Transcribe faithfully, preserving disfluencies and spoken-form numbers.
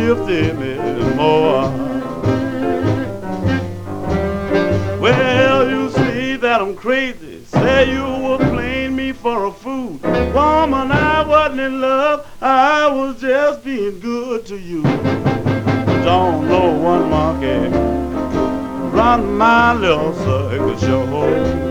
fifty million more. Well, you say that I'm crazy, say you were playing me for a fool. Woman, I wasn't in love, I was just being good to you. Don't know one monkey run my little circus show.